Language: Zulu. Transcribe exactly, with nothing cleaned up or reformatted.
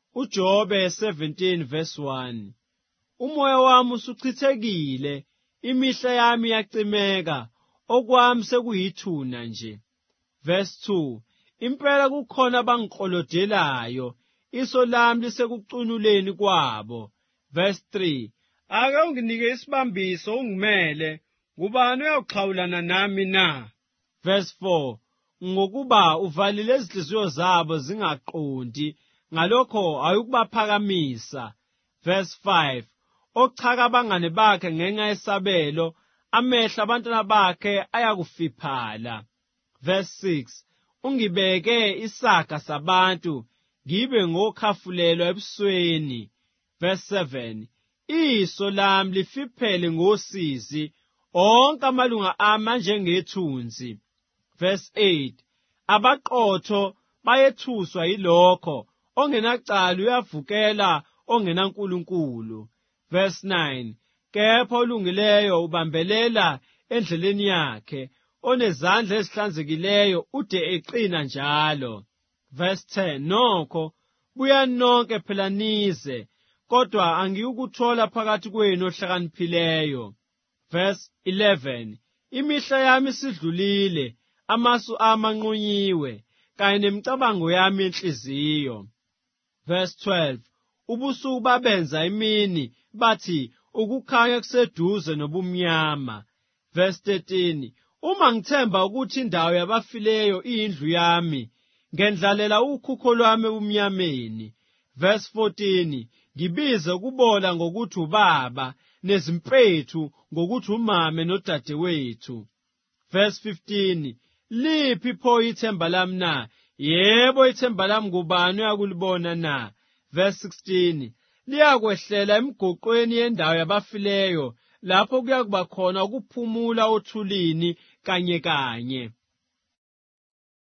uJobe seventeen verse one. Umoya wami usuchithekile, imihla yami yacimeka, okwami sekuyithuna nje. Verse two. Impela kukhona abangiqolodelayo, iso lami lisekucunuleni kwabo. Verse three. Ake unginike isibambiso ungimele, ngubani uyawuxhawulana nami na? Verse four. Ngokuba uvalile izinhliziyo zabo zingaqondi, ngalokho ayukubaphakamisa. Verse five. Ochaka abangane bakhe ngenxa yesabelo, amehlo abantwana bakhe ayakufiphala. Verse six. Ungibeke isaga sabantu, ngibe ngokhafulelwa ebusweni. Verse seven. Iso lami lifiphele ngosizi, onke amalunga ami anjengethunzi. Verse eight. Abaqotho bayethuswa yilokho, ongenacala uyavukela ongenankulunkulu. Verse nine. Kepha olungileyo ubambelela endleleni yakhe, onezandla ezihlanzekileyo ude eqina njalo. Verse ten. Nokho buya nonke phela nize, kodwa angiyukuthola phakathi kwenu ohlakaniphileyo. Verse eleven. Imihla yami isidlulile, amasu ami anqunyiwe, kanye nemicabango yami enhliziyo. Verse twelve. Ubusuku babenza imini, bathi ukukhanya kuseduze nobumnyama. Verse thirteen. Uma ngithemba ukuthi indawo yabafileyo iyindlu yami, ngendlalela ukhukho lwami ebumnyameni. Verse fourteen. Ngibize ukubola ngokuthi ubaba, nezimpethu ngokuthi umame nodadewethu. Verse fifteen. Liphi pho ithemba lami na? Yebo, ithemba lami ngubani uyakulibona na? Verse sixteen. Liyakwehlela emgoqweni yendawo yabafileyo, lapho kuyakuba khona ukuphumula othulini kanye kanye.